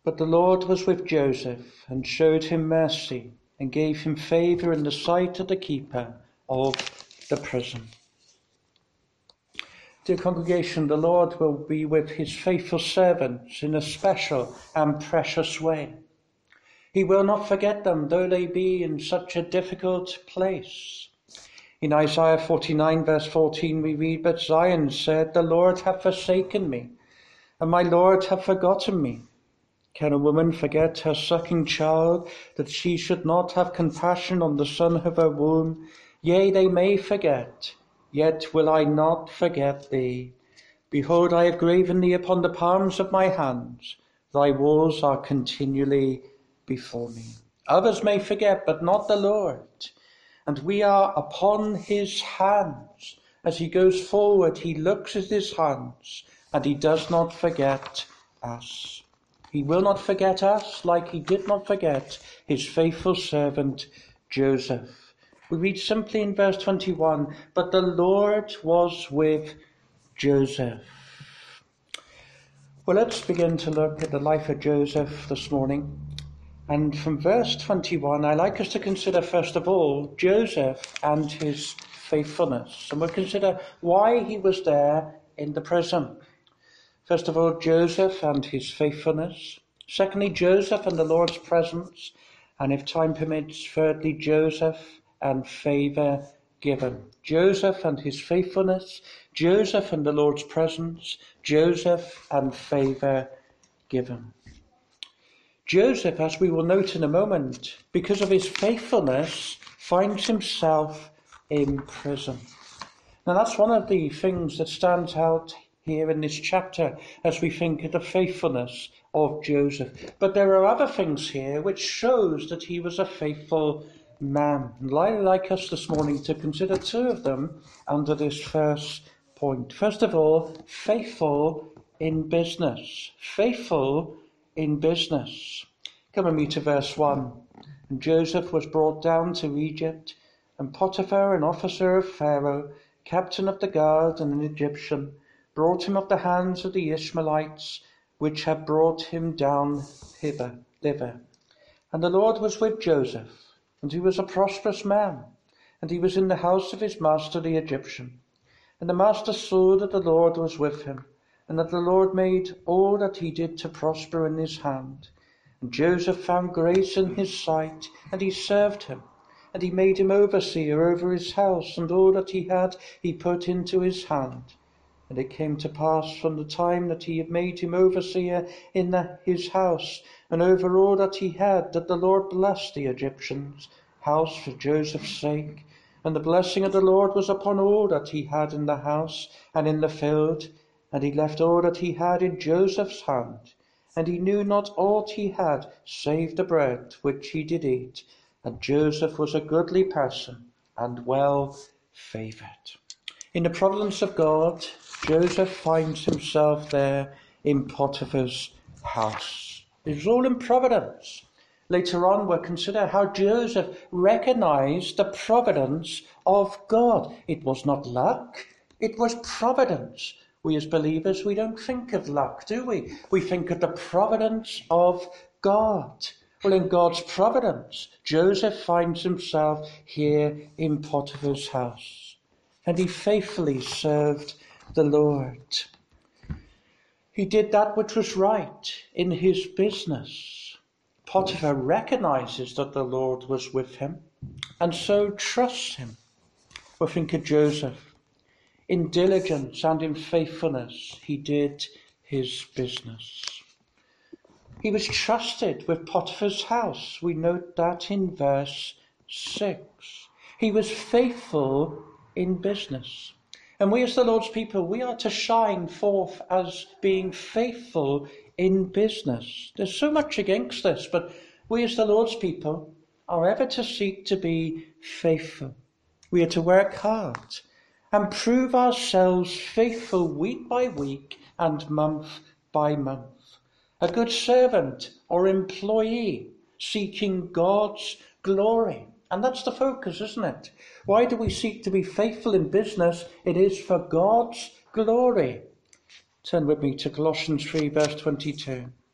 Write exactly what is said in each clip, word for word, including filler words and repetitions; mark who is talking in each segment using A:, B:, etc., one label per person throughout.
A: But the Lord was with Joseph and showed him mercy and gave him favour in the sight of the keeper of the prison. Dear congregation, the Lord will be with his faithful servants in a special and precious way. He will not forget them, though they be in such a difficult place. In Isaiah forty-nine, verse fourteen, we read, "But Zion said, the Lord hath forsaken me, and my Lord hath forgotten me. Can a woman forget her sucking child, that she should not have compassion on the son of her womb? Yea, they may forget, yet will I not forget thee. Behold, I have graven thee upon the palms of my hands. Thy walls are continually before me." Others may forget, but not the Lord. And we are upon his hands. As he goes forward, he looks at his hands, and he does not forget us. He will not forget us like he did not forget his faithful servant Joseph. We read simply in verse twenty-one, "But the Lord was with Joseph." Well, let's begin to look at the life of Joseph this morning. And from verse twenty-one, I'd like us to consider, first of all, Joseph and his faithfulness. And we'll consider why he was there in the prison. First of all, Joseph and his faithfulness. Secondly, Joseph and the Lord's presence. And if time permits, thirdly, Joseph and favour given. Joseph and his faithfulness. Joseph and the Lord's presence. Joseph and favour given. Joseph, as we will note in a moment, because of his faithfulness, finds himself in prison. Now that's one of the things that stands out here in this chapter as we think of the faithfulness of Joseph. But there are other things here which shows that he was a faithful man. And I'd like us this morning to consider two of them under this first point. First of all, faithful in business. Faithful in business. Come with me to verse one. "And Joseph was brought down to Egypt, and Potiphar, an officer of Pharaoh, captain of the guard and an Egyptian, brought him of the hands of the Ishmaelites, which had brought him down hither, thither. And the Lord was with Joseph, and he was a prosperous man, and he was in the house of his master the Egyptian. And the master saw that the Lord was with him, and that the Lord made all that he did to prosper in his hand. And Joseph found grace in his sight, and he served him. And he made him overseer over his house, and all that he had he put into his hand. And it came to pass from the time that he had made him overseer in the, his house, and over all that he had, that the Lord blessed the Egyptian's house for Joseph's sake. And the blessing of the Lord was upon all that he had in the house and in the field. And he left all that he had in Joseph's hand. And he knew not aught he had, save the bread which he did eat. And Joseph was a goodly person, and well favoured." In the providence of God, Joseph finds himself there in Potiphar's house. It was all in providence. Later on, we'll consider how Joseph recognized the providence of God. It was not luck, it was providence. We as believers, we don't think of luck, do we? We think of the providence of God. Well, in God's providence, Joseph finds himself here in Potiphar's house. And he faithfully served the Lord. He did that which was right in his business. Potiphar recognizes that the Lord was with him, and so trusts him. Well, think of Joseph. In diligence and in faithfulness, he did his business. He was trusted with Potiphar's house. We note that in verse six. He was faithful in business. And we as the Lord's people, we are to shine forth as being faithful in business. There's so much against this, but we as the Lord's people are ever to seek to be faithful. We are to work hard and prove ourselves faithful week by week and month by month. A good servant or employee seeking God's glory. And that's the focus, isn't it? Why do we seek to be faithful in business? It is for God's glory. Turn with me to Colossians three, verse twenty-two.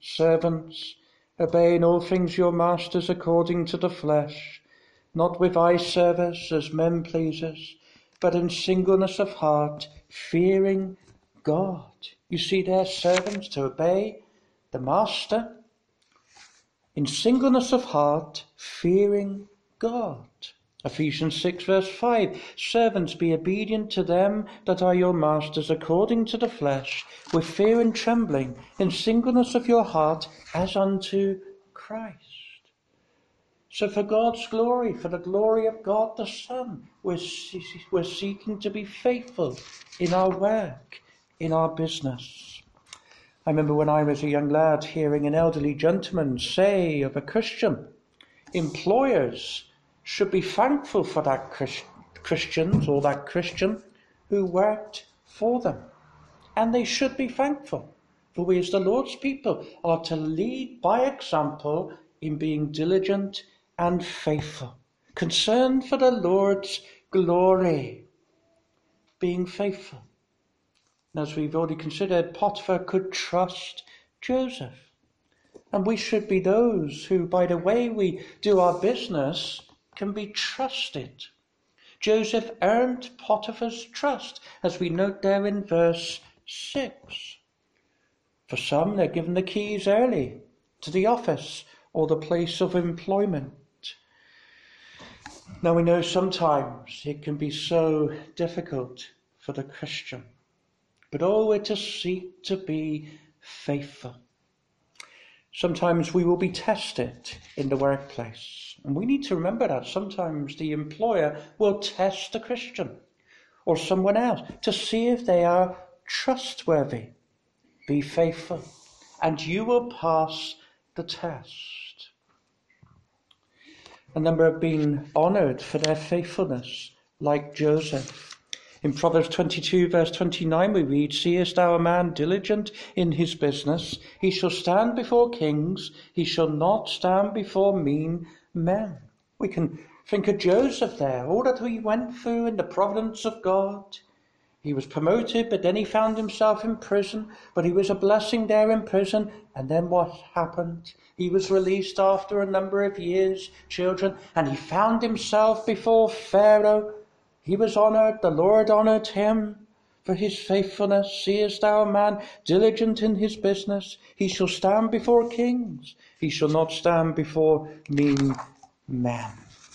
A: Servants, obey in all things your masters according to the flesh, not with eye service as men pleasers, but in singleness of heart, fearing God. You see there, servants, to obey the master in singleness of heart, fearing God. Ephesians six verse five, servants, be obedient to them that are your masters according to the flesh, with fear and trembling, in singleness of your heart, as unto Christ. So for God's glory, for the glory of God the Son, we're, we're seeking to be faithful in our work, in our business. I remember when I was a young lad hearing an elderly gentleman say of a Christian, employers should be thankful for that Christ- Christians or that Christian who worked for them. And they should be thankful, for we as the Lord's people are to lead by example in being diligent and faithful, concerned for the Lord's glory, being faithful. And as we've already considered, Potiphar could trust Joseph. And we should be those who, by the way we do our business, can be trusted. Joseph earned Potiphar's trust, as we note there in verse six. For some, they're given the keys early to the office or the place of employment. Now we know sometimes it can be so difficult for the Christian, but oh, we're to seek to be faithful. Sometimes we will be tested in the workplace, and we need to remember that sometimes the employer will test the Christian or someone else to see if they are trustworthy. Be faithful, and you will pass the test. A number have been honoured for their faithfulness, like Joseph. In Proverbs twenty-two verse twenty-nine we read, seest thou a man diligent in his business? He shall stand before kings, he shall not stand before mean men. We can think of Joseph there, all that he went through in the providence of God. He was promoted, but then he found himself in prison, but he was a blessing there in prison. And then what happened? He was released after a number of years, children, and he found himself before Pharaoh. He was honoured, the Lord honoured him for his faithfulness. Seest thou a man diligent in his business? He shall stand before kings. He shall not stand before mean men.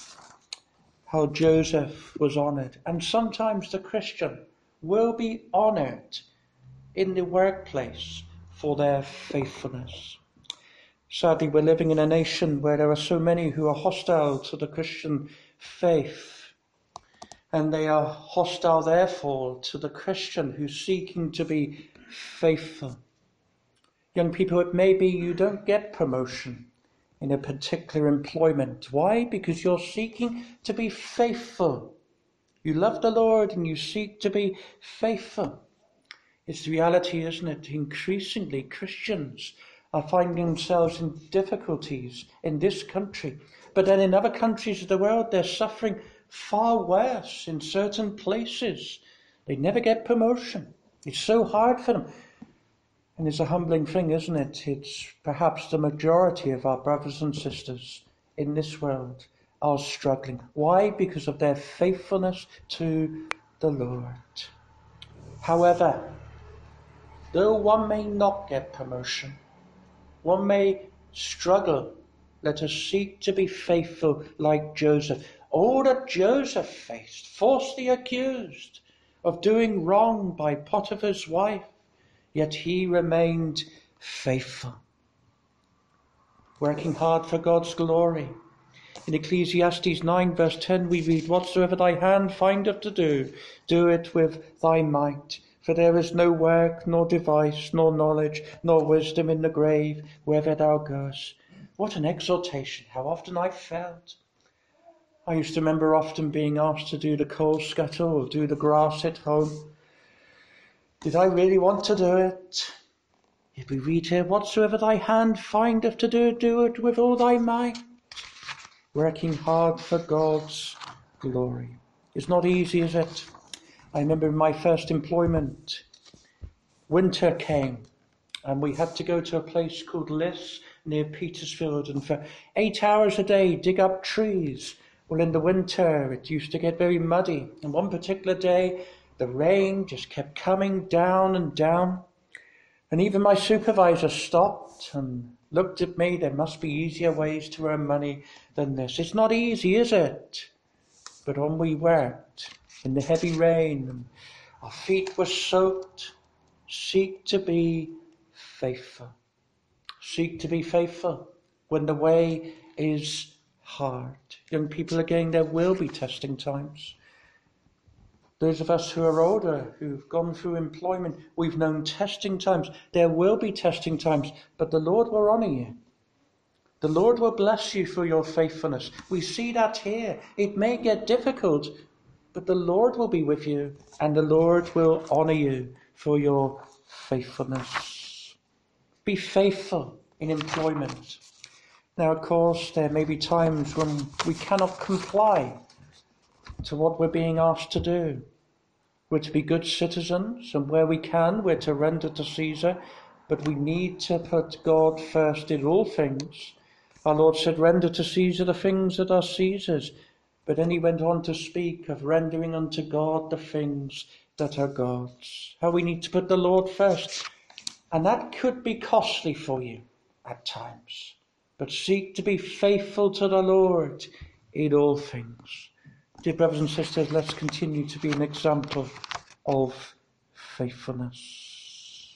A: How Joseph was honoured. And sometimes the Christian will be honoured in the workplace for their faithfulness. Sadly, we're living in a nation where there are so many who are hostile to the Christian faith. And they are hostile, therefore, to the Christian who's seeking to be faithful. Young people, it may be you don't get promotion in a particular employment. Why? Because you're seeking to be faithful. You love the Lord and you seek to be faithful. It's the reality, isn't it? Increasingly, Christians are finding themselves in difficulties in this country. But then in other countries of the world, they're suffering far worse in certain places. They never get promotion. It's so hard for them. And it's a humbling thing, isn't it? It's perhaps the majority of our brothers and sisters in this world are struggling. Why? Because of their faithfulness to the Lord. However, though one may not get promotion, one may struggle, let us seek to be faithful like Joseph. All that Joseph faced, falsely accused of doing wrong by Potiphar's wife, yet he remained faithful, working hard for God's glory. In Ecclesiastes nine verse ten we read, whatsoever thy hand findeth to do, do it with thy might. For there is no work, nor device, nor knowledge, nor wisdom in the grave, wherever thou goest. What an exhortation, how often I felt. I used to remember often being asked to do the coal scuttle or do the grass at home. Did I really want to do it? If we read here, whatsoever thy hand findeth to do, do it with all thy might. Working hard for God's glory. It's not easy, is it? I remember in my first employment, winter came And we had to go to a place called Liss near Petersfield, and for eight hours a day dig up trees. Well, in the winter it used to get very muddy, and one particular day the rain just kept coming down and down, and even my supervisor stopped and looked at me. There must be easier ways to earn money than this. It's not easy, is it? But on we worked in the heavy rain, and our feet were soaked. Seek to be faithful. Seek to be faithful when the way is hard. Young people, again, there will be testing times. Those of us who are older, who've gone through employment, we've known testing times. There will be testing times, but the Lord will honour you. The Lord will bless you for your faithfulness. We see that here. It may get difficult, but the Lord will be with you, and the Lord will honour you for your faithfulness. Be faithful in employment. Now, of course, there may be times when we cannot comply to what we're being asked to do. We're to be good citizens, and where we can, we're to render to Caesar, but we need to put God first in all things. Our Lord said, render to Caesar the things that are Caesar's, but then he went on to speak of rendering unto God the things that are God's. How we need to put the Lord first, and that could be costly for you at times, but seek to be faithful to the Lord in all things. Dear brothers and sisters, let's continue to be an example of faithfulness.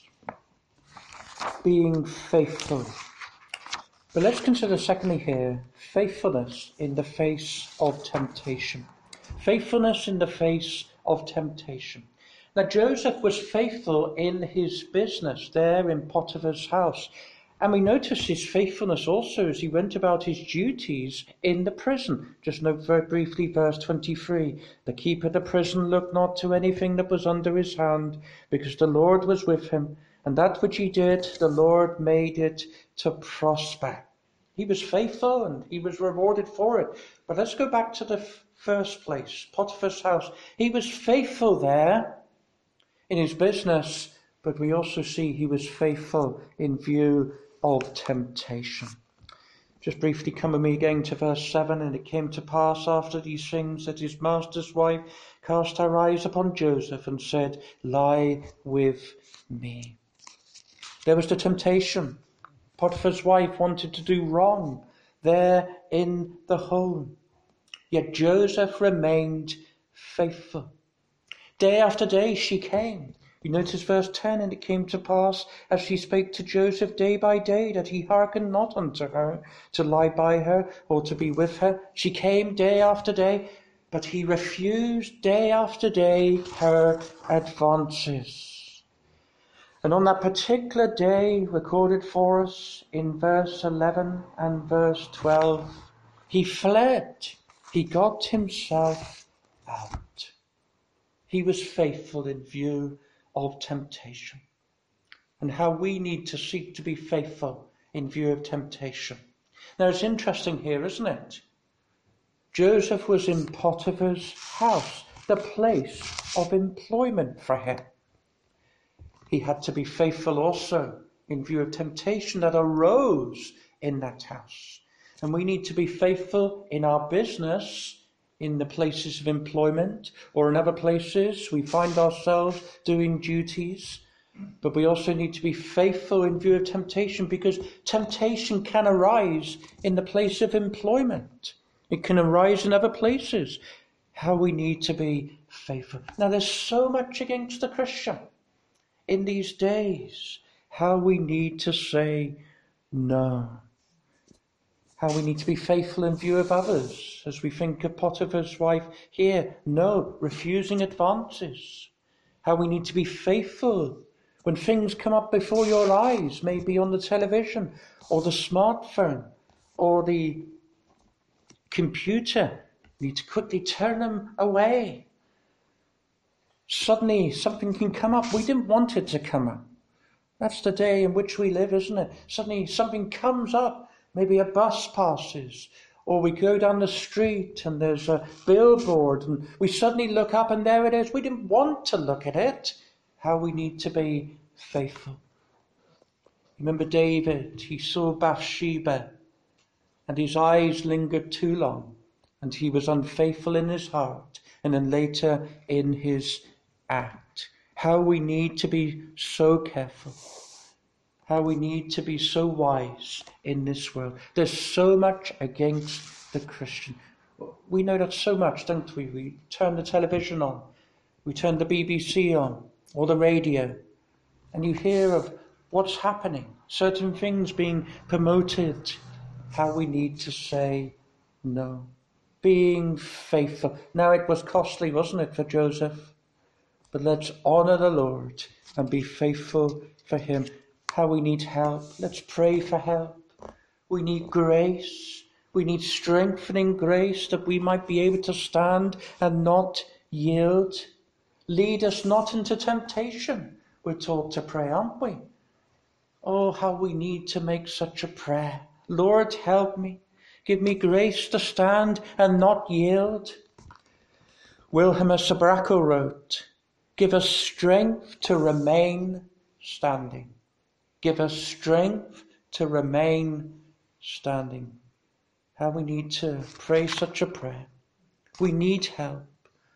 A: Being faithful. But let's consider secondly here, faithfulness in the face of temptation. Faithfulness in the face of temptation. Now, Joseph was faithful in his business there in Potiphar's house. And we notice his faithfulness also as he went about his duties in the prison. Just note very briefly verse twenty-three. The keeper of the prison looked not to anything that was under his hand, because the Lord was with him. And that which he did, the Lord made it to prosper. He was faithful and he was rewarded for it. But let's go back to the f- first place, Potiphar's house. He was faithful there in his business, but we also see he was faithful in view of temptation. Just briefly come with me again to verse seven. And it came to pass after these things that his master's wife cast her eyes upon Joseph and said, lie with me. There was the temptation. Potiphar's wife wanted to do wrong there in the home. Yet Joseph remained faithful. Day after day she came. You notice verse ten, and it came to pass, as she spake to Joseph day by day, that he hearkened not unto her, to lie by her, or to be with her. She came day after day, but he refused day after day her advances. And on that particular day, recorded for us in verse eleven and verse twelve, he fled. He got himself out. He was faithful in view of temptation, and how we need to seek to be faithful in view of temptation. Now, it's interesting here, isn't it? Joseph was in Potiphar's house, the place of employment for him. He had to be faithful also in view of temptation that arose in that house. And we need to be faithful in our business, in the places of employment, or in other places we find ourselves doing duties. But we also need to be faithful in view of temptation, because temptation can arise in the place of employment. It can arise in other places. How we need to be faithful. Now, there's so much against the Christian in these days. How we need to say no. How we need to be faithful in view of others, as we think of Potiphar's wife here. No, refusing advances. How we need to be faithful when things come up before your eyes, maybe on the television, or the smartphone, or the computer. You need to quickly turn them away. Suddenly something can come up. We didn't want it to come up. That's the day in which we live, isn't it? Suddenly something comes up. Maybe a bus passes, or we go down the street and there's a billboard and we suddenly look up and there it is. We didn't want to look at it. How we need to be faithful. Remember David, he saw Bathsheba and his eyes lingered too long and he was unfaithful in his heart and then later in his act. How we need to be so careful. How we need to be so wise in this world. There's so much against the Christian. We know that so much, don't we? We turn the television on, we turn the B B C on, or the radio, and you hear of what's happening, certain things being promoted. How we need to say no. Being faithful. Now it was costly, wasn't it, for Joseph? But let's honour the Lord and be faithful for him. How we need help. Let's pray for help. We need grace. We need strengthening grace that we might be able to stand and not yield. Lead us not into temptation. We're taught to pray, aren't we? Oh, how we need to make such a prayer. Lord, help me. Give me grace to stand and not yield. Wilhelmus Abrako wrote, give us strength to remain standing. Give us strength to remain standing. How we need to pray such a prayer. We need help.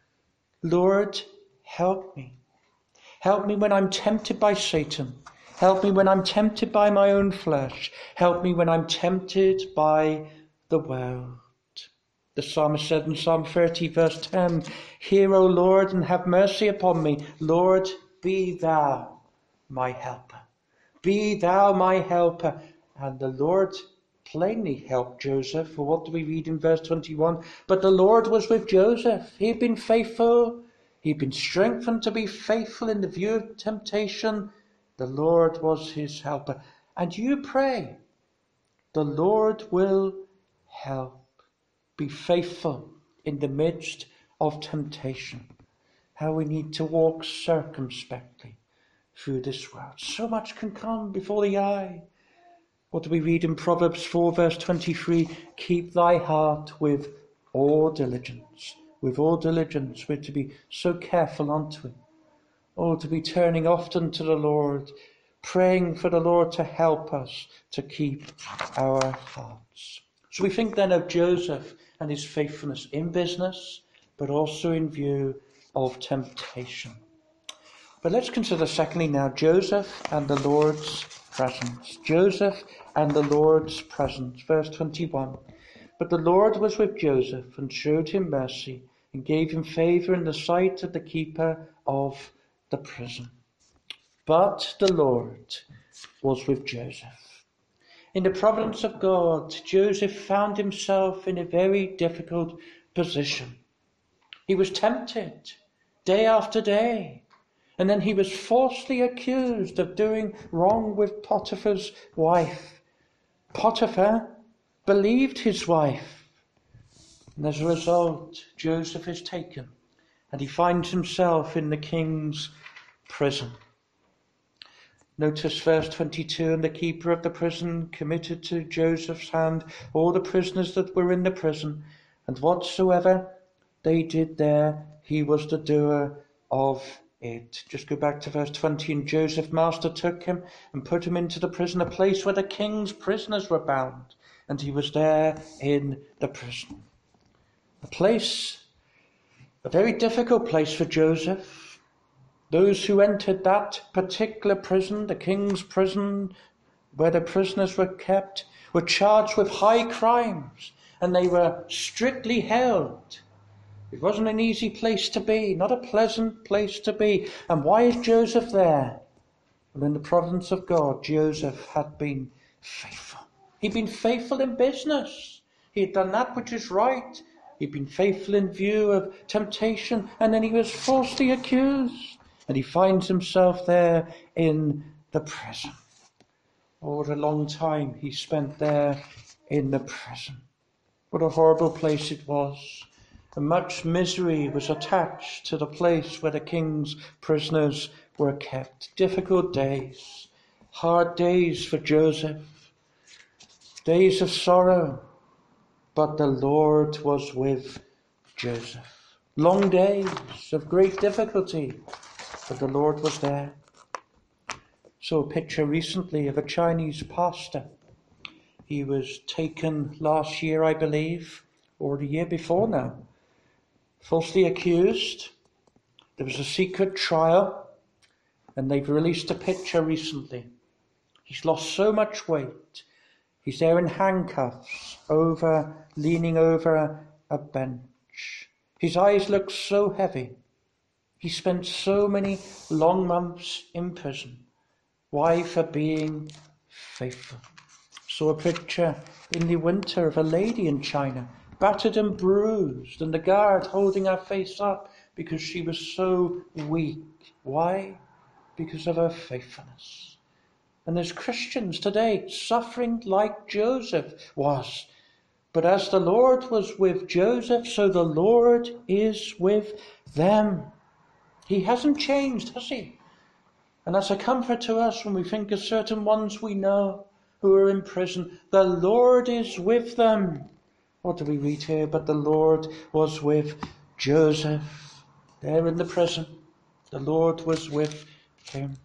A: Lord, help me. Help me when I'm tempted by Satan. Help me when I'm tempted by my own flesh. Help me when I'm tempted by the world. The psalmist said in Psalm thirty, verse ten, hear, O Lord, and have mercy upon me. Lord, be thou my helper. Be thou my helper. And the Lord plainly helped Joseph. For what do we read in verse twenty-one? But the Lord was with Joseph. He'd been faithful. He'd been strengthened to be faithful in the view of temptation. The Lord was his helper. And you pray, the Lord will help. Be faithful in the midst of temptation. How we need to walk circumspectly through this world. So much can come before the eye. What do we read in Proverbs four, verse twenty-three? Keep thy heart with all diligence. With all diligence, we're to be so careful unto it. Oh, to be turning often to the Lord, praying for the Lord to help us to keep our hearts. So we think then of Joseph and his faithfulness in business, but also in view of temptation. But let's consider secondly now Joseph and the Lord's presence. Joseph and the Lord's presence. Verse twenty-one. But the Lord was with Joseph and showed him mercy and gave him favour in the sight of the keeper of the prison. But the Lord was with Joseph. In the providence of God, Joseph found himself in a very difficult position. He was tempted day after day, and then he was falsely accused of doing wrong with Potiphar's wife. Potiphar believed his wife, and as a result, Joseph is taken, and he finds himself in the king's prison. Notice verse twenty-two, and the keeper of the prison committed to Joseph's hand all the prisoners that were in the prison, and whatsoever they did there, he was the doer of it. Just go back to verse twenty, and Joseph's master took him and put him into the prison, a place where the king's prisoners were bound, and he was there in the prison. A place, a very difficult place for Joseph. Those who entered that particular prison, the king's prison, where the prisoners were kept, were charged with high crimes, and they were strictly held. It wasn't an easy place to be, not a pleasant place to be. And why is Joseph there? Well, in the providence of God, Joseph had been faithful. He'd been faithful in business. He had done that which is right. He'd been faithful in view of temptation, and then he was falsely accused. And he finds himself there in the prison. Oh, what a long time he spent there in the prison. What a horrible place it was. And much misery was attached to the place where the king's prisoners were kept. Difficult days, hard days for Joseph, days of sorrow. But the Lord was with Joseph. Long days of great difficulty. But the Lord was there. Saw a picture recently of a Chinese pastor. He was taken last year, I believe, or the year before now, falsely accused. There was a secret trial, and they've released a picture recently. He's lost so much weight. He's there in handcuffs, over, leaning over a, a bench. His eyes look so heavy. He spent so many long months in prison. Why? For being faithful. Saw a picture in the winter of a lady in China, battered and bruised, and the guard holding her face up because she was so weak. Why? Because of her faithfulness. And there's Christians today suffering like Joseph was. But as the Lord was with Joseph, so the Lord is with them. He hasn't changed, has he? And that's a comfort to us when we think of certain ones we know who are in prison. The Lord is with them. What do we read here? But the Lord was with Joseph. There in the prison, the Lord was with him.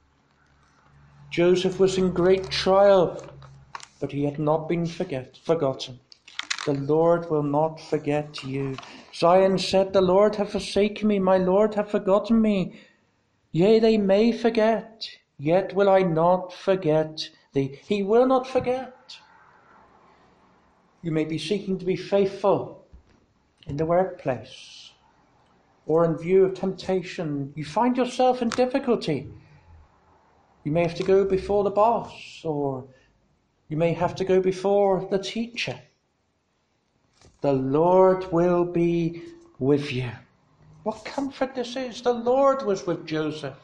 A: Joseph was in great trial, but he had not been forget, forgotten. The Lord will not forget you. Zion said, the Lord hath forsaken me, my Lord hath forgotten me. Yea, they may forget, yet will I not forget thee. He will not forget. You may be seeking to be faithful in the workplace, or in view of temptation. You find yourself in difficulty. You may have to go before the boss, or you may have to go before the teacher. The Lord will be with you. What comfort this is. The Lord was with Joseph.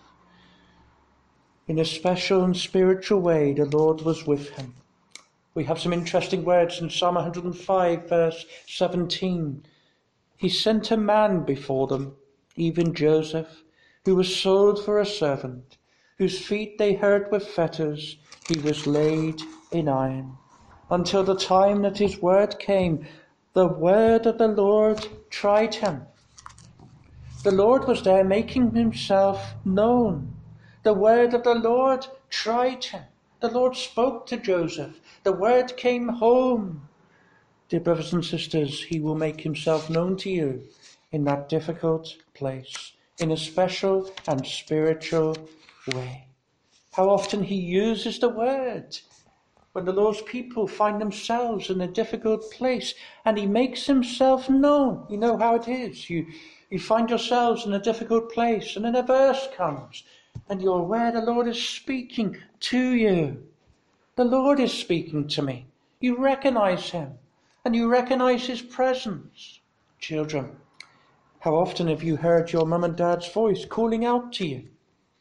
A: In a special and spiritual way, the Lord was with him. We have some interesting words in Psalm one hundred five, verse seventeen. He sent a man before them, even Joseph, who was sold for a servant, whose feet they hurt with fetters, he was laid in iron, until the time that his word came. The word of the Lord tried him. The Lord was there making himself known. The word of the Lord tried him. The Lord spoke to Joseph. The word came home. Dear brothers and sisters, he will make himself known to you in that difficult place, in a special and spiritual way. How often he uses the word when the Lord's people find themselves in a difficult place, and he makes himself known. You know how it is. You, you find yourselves in a difficult place, and then a verse comes, and you're aware the Lord is speaking to you. The Lord is speaking to me. You recognize him, and you recognize his presence. Children, how often have you heard your mum and dad's voice calling out to you?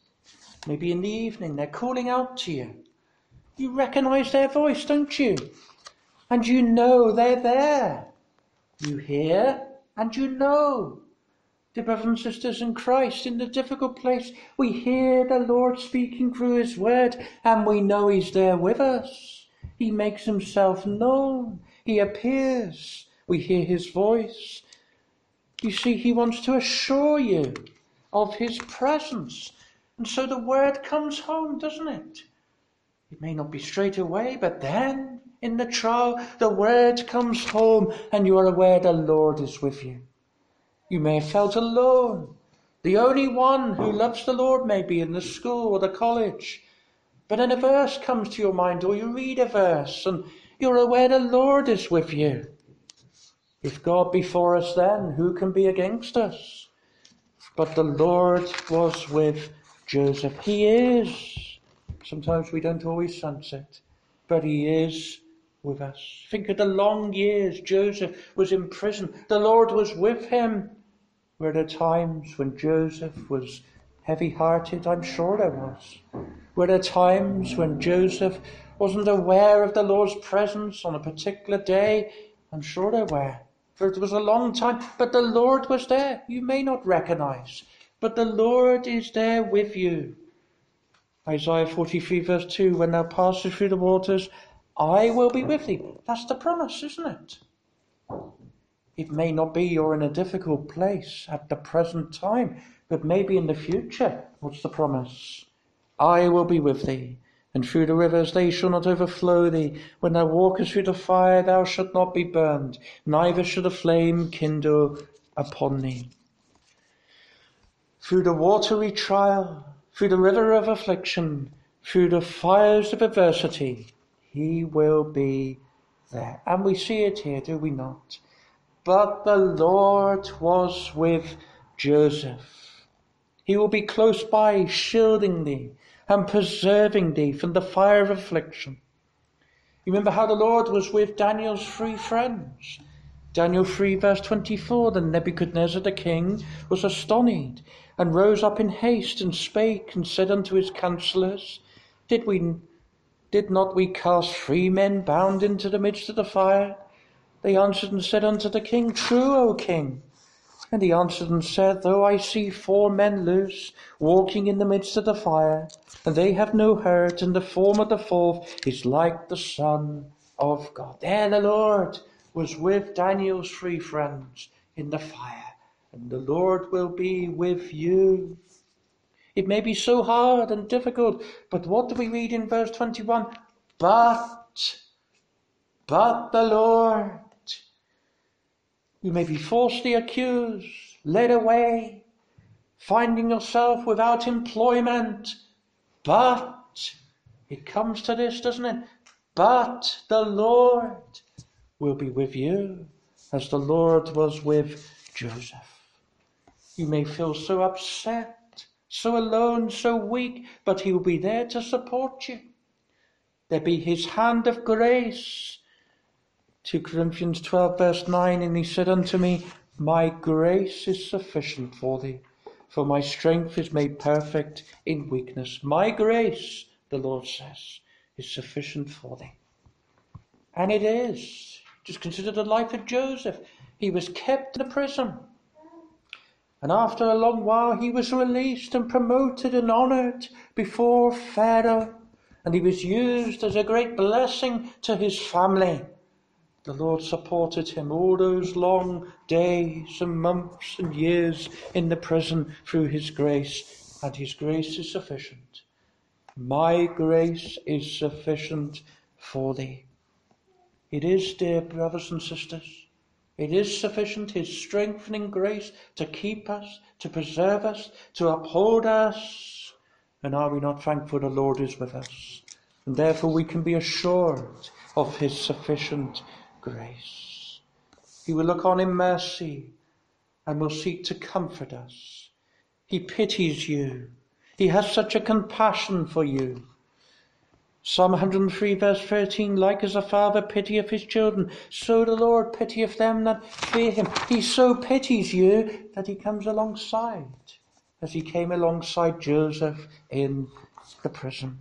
A: Maybe in the evening they're calling out to you. You recognize their voice, don't you? And you know they're there. You hear and you know. Dear brothers and sisters in Christ, in the difficult place, we hear the Lord speaking through his word, and we know he's there with us. He makes himself known. He appears. We hear his voice. You see, he wants to assure you of his presence. And so the word comes home, doesn't it? It may not be straight away, but then in the trial, the word comes home and you are aware the Lord is with you. You may have felt alone. The only one who loves the Lord maybe in the school or the college. But then a verse comes to your mind, or you read a verse and you're aware the Lord is with you. If God be for us then, who can be against us? But the Lord was with Joseph. He is. Sometimes we don't always sense it, but he is with us. Think of the long years Joseph was in prison. The Lord was with him. Were there times when Joseph was heavy-hearted? I'm sure there was. Were there times when Joseph wasn't aware of the Lord's presence on a particular day? I'm sure there were. For it was a long time, but the Lord was there. You may not recognize, but the Lord is there with you. Isaiah forty-three verse two, when thou passest through the waters, I will be with thee. That's the promise, isn't it? It may not be you're in a difficult place at the present time, but maybe in the future. What's the promise? I will be with thee. And through the rivers they shall not overflow thee. When thou walkest through the fire, thou shalt not be burned, neither shall the flame kindle upon thee. Through the watery trial, through the river of affliction, through the fires of adversity, he will be there. And we see it here, do we not? But the Lord was with Joseph. He will be close by, shielding thee and preserving thee from the fire of affliction. You remember how the Lord was with Daniel's three friends. Daniel three verse twenty-four, then Nebuchadnezzar the king was astonished, and rose up in haste, and spake, and said unto his counselors, Did we, did not we cast three men bound into the midst of the fire? They answered and said unto the king, True, O king. And he answered and said, Though I see four men loose, walking in the midst of the fire, and they have no hurt, and the form of the fourth is like the Son of God. There the Lord was with Daniel's three friends in the fire, and the Lord will be with you. It may be so hard and difficult, but what do we read in verse twenty-one? But, but the Lord. You may be falsely accused, led away, finding yourself without employment. But, it comes to this, doesn't it? But the Lord will be with you, as the Lord was with Joseph. You may feel so upset, so alone, so weak, but he will be there to support you. There be his hand of grace. Second Corinthians twelve verse nine, and he said unto me, My grace is sufficient for thee, for my strength is made perfect in weakness. My grace, the Lord says, is sufficient for thee. And it is. Just consider the life of Joseph. He was kept in a prison. And after a long while he was released and promoted and honoured before Pharaoh. And he was used as a great blessing to his family. The Lord supported him all those long days and months and years in the prison through his grace, and his grace is sufficient. My grace is sufficient for thee. It is, dear brothers and sisters, it is sufficient, his strengthening grace, to keep us, to preserve us, to uphold us. And are we not thankful the Lord is with us? And therefore we can be assured of his sufficient grace. He will look on in mercy and will seek to comfort us. He pities you. He has such a compassion for you. Psalm one hundred three verse thirteen, like as a father pitieth his children, so the Lord pitieth them that fear him. He so pities you that he comes alongside, as he came alongside Joseph in the prison.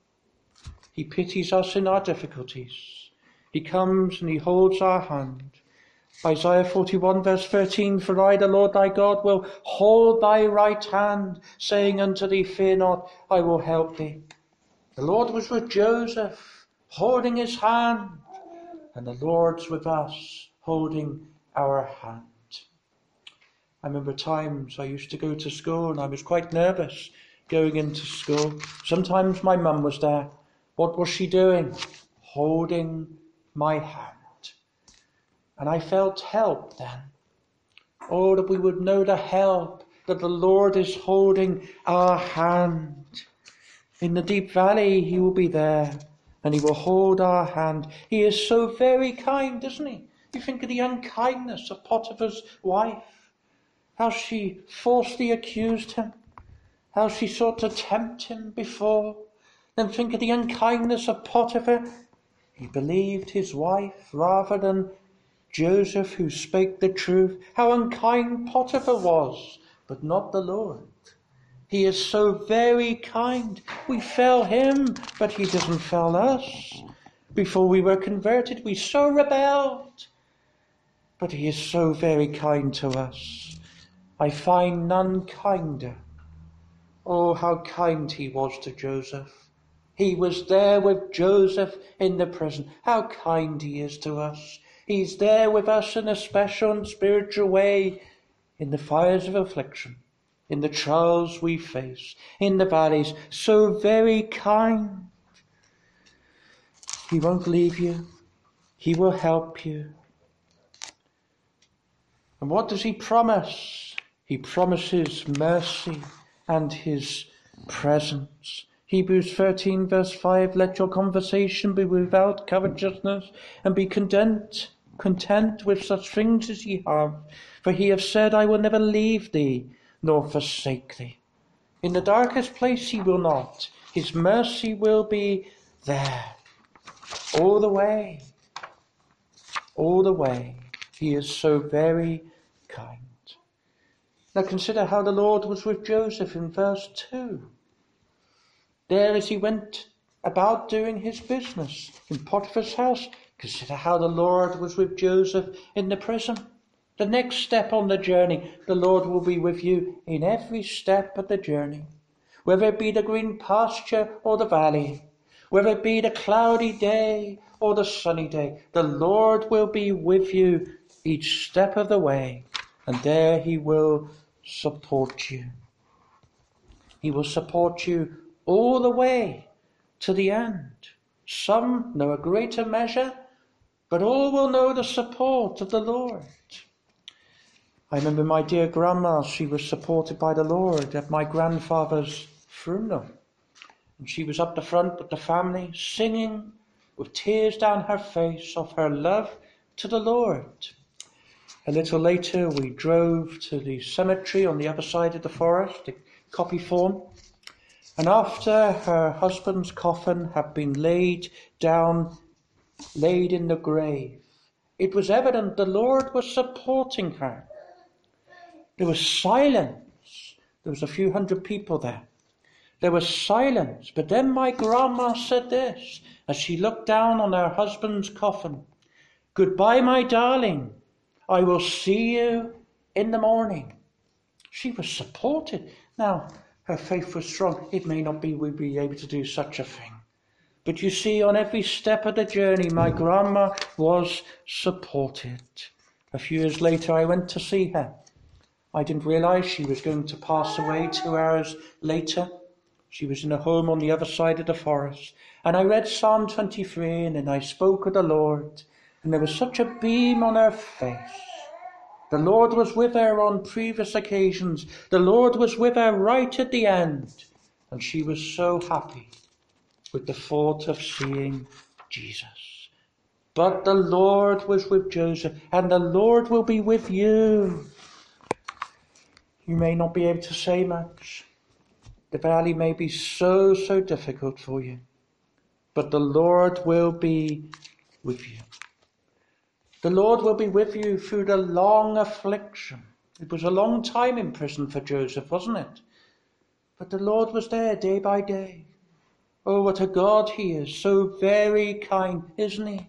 A: He pities us in our difficulties. He comes and he holds our hand. Isaiah forty-one verse thirteen, For I, the Lord thy God, will hold thy right hand, saying unto thee, Fear not, I will help thee. The Lord was with Joseph, holding his hand, and the Lord's with us, holding our hand. I remember times I used to go to school and I was quite nervous going into school. Sometimes my mum was there. What was she doing? Holding my hand. And I felt help then. Oh, that we would know the help, that the Lord is holding our hand. In the deep valley, he will be there, and he will hold our hand. He is so very kind, isn't he? You think of the unkindness of Potiphar's wife, how she falsely accused him, how she sought to tempt him before. Then think of the unkindness of Potiphar. He believed his wife rather than Joseph, who spake the truth. How unkind Potiphar was, but not the Lord. He is so very kind. We fail him, but he doesn't fail us. Before we were converted, we so rebelled, but he is so very kind to us. I find none kinder. Oh, how kind he was to Joseph. He was there with Joseph in the prison. How kind he is to us. He's there with us in a special and spiritual way in the fires of affliction, in the trials we face, in the valleys. So very kind. He won't leave you. He will help you. And what does he promise? He promises mercy and his presence. Hebrews thirteen verse five, let your conversation be without covetousness, and be content, content with such things as ye have. For he hath said, I will never leave thee, nor forsake thee. In the darkest place he will not. His mercy will be there. All the way. All the way. He is so very kind. Now consider how the Lord was with Joseph in verse two. There as he went about doing his business in Potiphar's house, consider how the Lord was with Joseph in the prison. The next step on the journey, the Lord will be with you in every step of the journey. Whether it be the green pasture or the valley, whether it be the cloudy day or the sunny day, the Lord will be with you each step of the way, and there he will support you. He will support you all the way to the end. Some know a greater measure, but all will know the support of the Lord. I remember my dear grandma, she was supported by the Lord at my grandfather's funeral. And she was up the front with the family, singing with tears down her face of her love to the Lord. A little later, we drove to the cemetery on the other side of the forest, the Coppiform. And after her husband's coffin had been laid down, laid in the grave, it was evident the Lord was supporting her. There was silence. There was a few hundred people there. There was silence. But then my grandma said this, as she looked down on her husband's coffin. Goodbye, my darling. I will see you in the morning. She was supported. Now, her faith was strong. It may not be we'd be able to do such a thing. But you see, on every step of the journey, my grandma was supported. A few years later, I went to see her. I didn't realize she was going to pass away two hours later. She was in a home on the other side of the forest. And I read Psalm twenty-three, and then I spoke of the Lord. And there was such a beam on her face. The Lord was with her on previous occasions. The Lord was with her right at the end. And she was so happy with the thought of seeing Jesus. But the Lord was with Joseph, and the Lord will be with you. You may not be able to say much. The valley may be so, so difficult for you. But the Lord will be with you. The Lord will be with you through the long affliction. It was a long time in prison for Joseph, wasn't it? But the Lord was there day by day. Oh, what a God he is. So very kind, isn't he?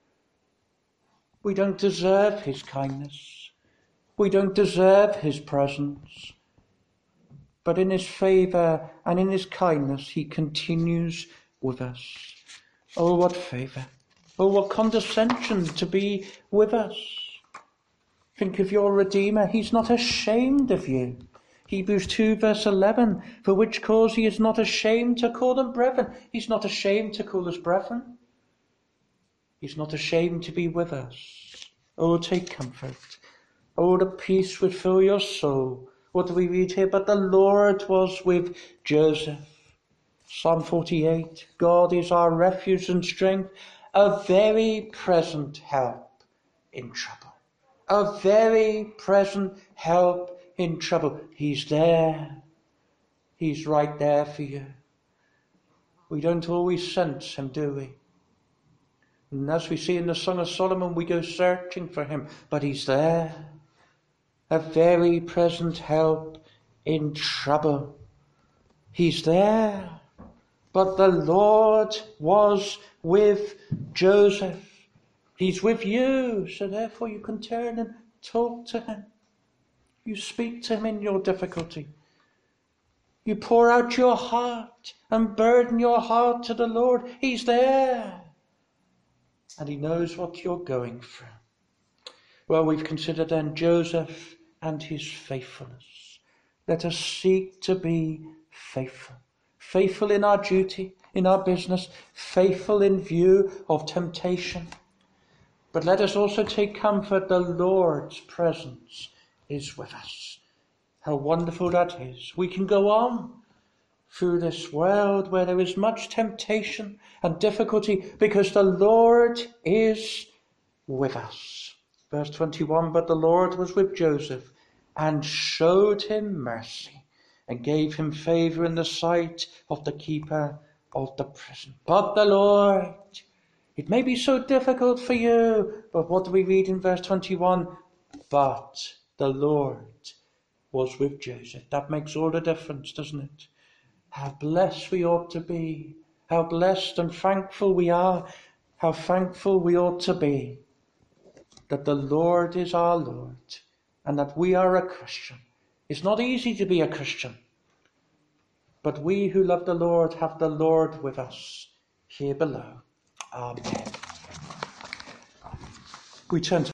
A: We don't deserve his kindness. We don't deserve his presence. But in his favour and in his kindness, he continues with us. Oh, what favour. Oh, what condescension to be with us. Think of your Redeemer. He's not ashamed of you. Hebrews two verse eleven, for which cause he is not ashamed to call them brethren. He's not ashamed to call us brethren. He's not ashamed to be with us. Oh, take comfort. Oh, the peace would fill your soul. What do we read here? But the Lord was with Joseph. Psalm forty-eight, God is our refuge and strength, a very present help in trouble. A very present help in trouble. He's there. He's right there for you. We don't always sense him, do we? And as we see in the Song of Solomon, we go searching for him, but he's there. A very present help in trouble. He's there. But the Lord was with Joseph. He's with you, so therefore you can turn and talk to him. You speak to him in your difficulty. You pour out your heart and burden your heart to the Lord. He's there. And he knows what you're going through. Well, we've considered then Joseph and his faithfulness. Let us seek to be faithful. Faithful in our duty, in our business, faithful in view of temptation. But let us also take comfort, the Lord's presence is with us. How wonderful that is. We can go on through this world where there is much temptation and difficulty because the Lord is with us. Verse twenty-one, but the Lord was with Joseph and showed him mercy and gave him favor in the sight of the keeper of the prison. But the Lord, it may be so difficult for you, but what do we read in verse twenty-one? But the Lord was with Joseph. That makes all the difference, doesn't it? How blessed we ought to be. How blessed and thankful we are. How thankful we ought to be that the Lord is our Lord and that we are a Christian. It's not easy to be a Christian, but we who love the Lord have the Lord with us here below. Amen. We turn to